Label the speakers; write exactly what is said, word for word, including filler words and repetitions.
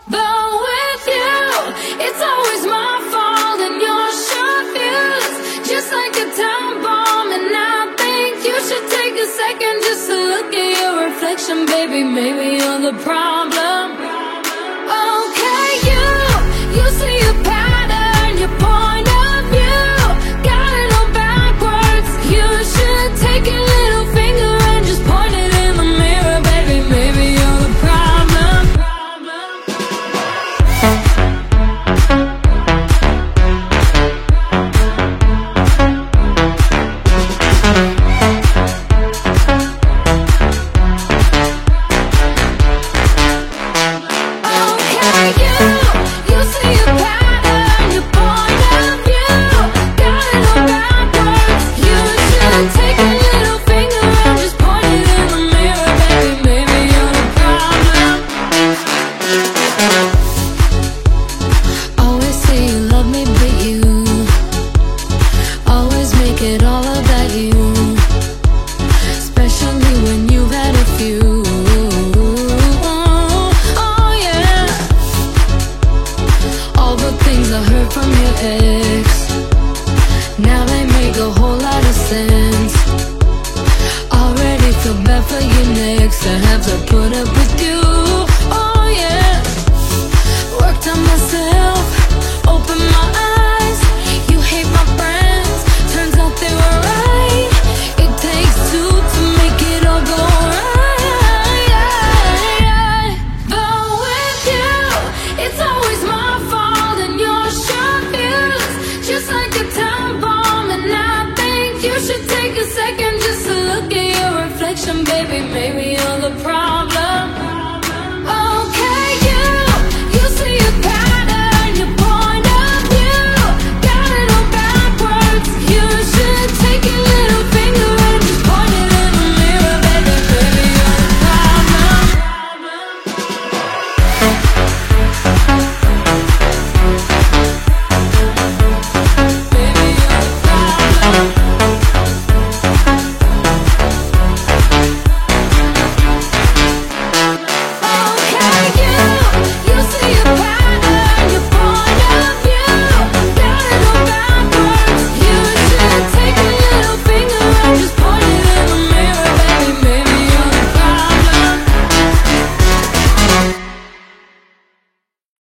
Speaker 1: But with you, it's always my fault, and you're sure fused, just like a time bomb. And I think you should take a second just to look at your reflection, baby. Maybe you're the problem.